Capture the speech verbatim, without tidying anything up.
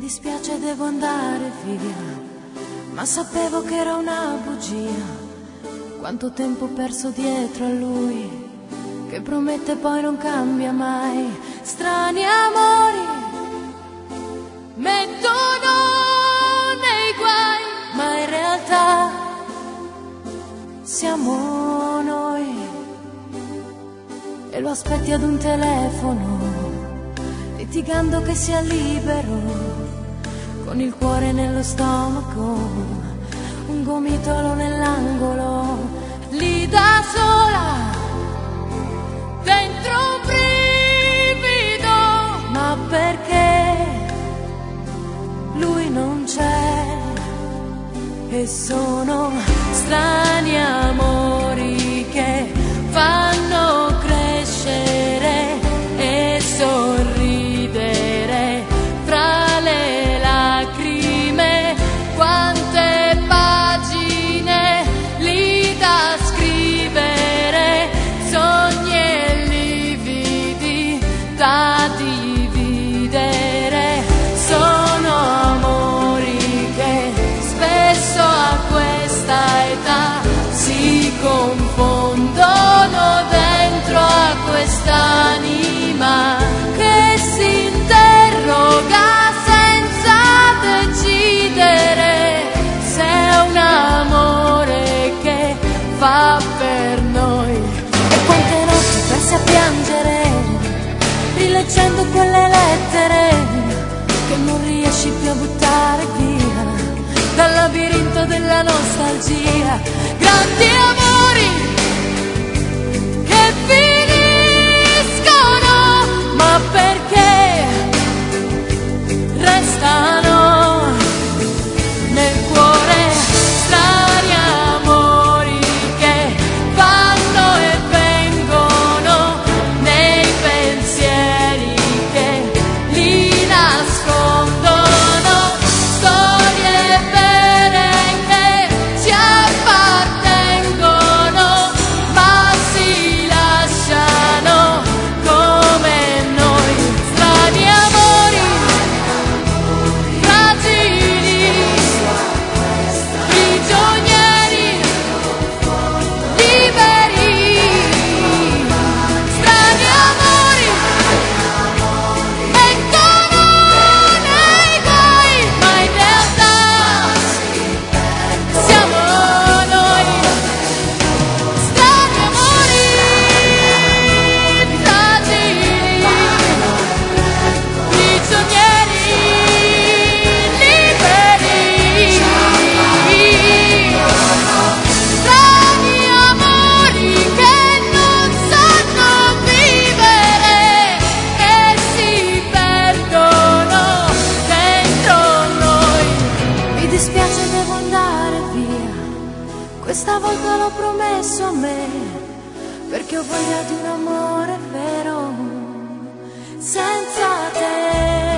dispiace, devo andare via, ma sapevo che era una bugia. Quanto tempo ho perso dietro a lui, che promette poi non cambia mai. Strani amori mettono nei guai, ma in realtà siamo noi. E lo aspetti ad un telefono, litigando che sia libero, con il cuore nello stomaco, un gomitolo nell'angolo, lì da sola, dentro un brivido, ma perché lui non c'è. E sono strani amori che fanno crescere e sorridere fra le lacrime. Quante pagine lì da scrivere, sogni e lividi da dividere. Sono amori che spesso a questa età si confondono dentro a quest'anima che si interroga senza decidere se è un amore che fa per noi. E quante notti perse a piangere, rileggendo quelle lettere che non riesci più a buttare via dal labirinto della nostalgia. Grandi amori che finiscono, ma perché restano nel cuore. Strani amori che vanno e vengono nei pensieri che li nascondono. Storie vere che ci appartengono, ma si lasciano come noi. Strani amori fragili, prigionieri liberi. Strani amori mettono nei guai, ma in realtà siamo noi. Strani amori fragili, prigionieri liberi. Strani amori che non sanno vivere e si perdono dentro noi. Mi dispiace, devo andare via, questa volta l'ho promesso a me, perché ho voglia di un amore vero senza te.